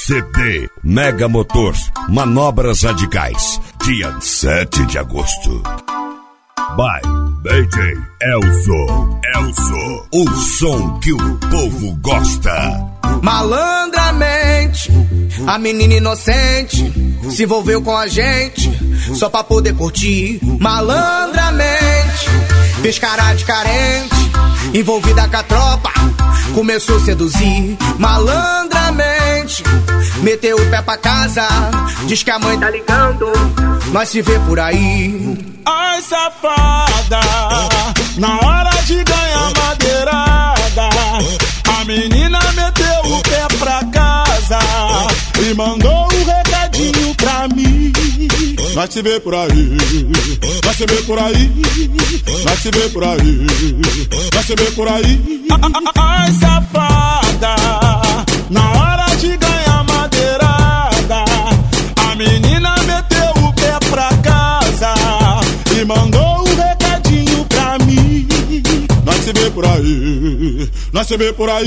CD Mega Motors, Manobras Radicais, dia 7 de agosto. By DJ Elzo. Elzo, o som que o povo gosta. Malandramente, a menina inocente se envolveu com a gente só pra poder curtir. Malandramente, fez cara de carente, envolvida com a tropa, começou a seduzir. Malandramente, meteu o pé pra casa, diz que a mãe tá ligando, nós se vê por aí. Ai, safada, na hora de ganhar madeirada, a menina meteu o pé pra casa e mandou um recadinho pra mim. Nós se vê por aí, nós se vê por aí, nós se vê por aí, nós se vê por aí. Ai, safada, na hora de ganhar madeirada, a menina meteu o pé pra casa e mandou um recadinho pra mim. Nós se vê por aí, nós se vê por aí.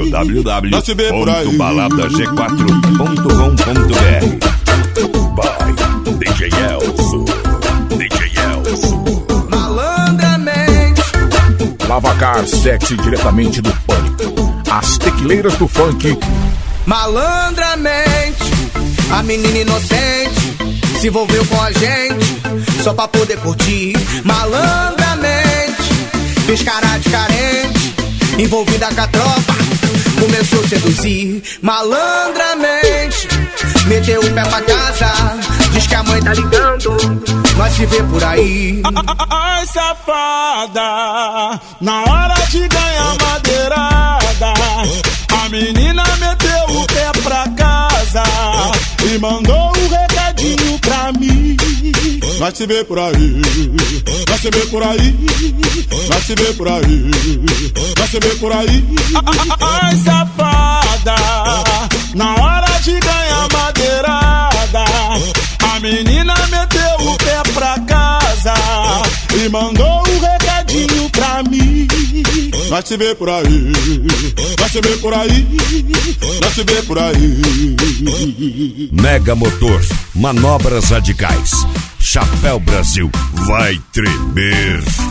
www.baladag4.com.br. By DJ Elzo. DJ Elzo. Malandramente, Lavacar sexy diretamente do Pânico. As tequileiras do funk. malandramente, a menina inocente se envolveu com a gente só pra poder curtir. Malandramente, fez cara de carente, envolvida com a tropa, começou a seduzir. Malandramente, meteu o pé pra casa, diz que a mãe tá ligando, nós se vê por aí. Ai, safada, na hora de ganhar madeirada, a menina meteu o pé pra casa e mandou um recadinho pra mim. Nós se vê por aí, nós se vê por aí, nós se vê por aí, nós se vê por aí. Ai, safada, na hora de ganhar madeirada, a menina meteu o pé pra casa e mandou um recadinho pra mim. Nós se vê por aí, nós se vê por aí, nós se vê por aí. Mega Motors, Manobras Radicais. Chapéu Brasil vai tremer.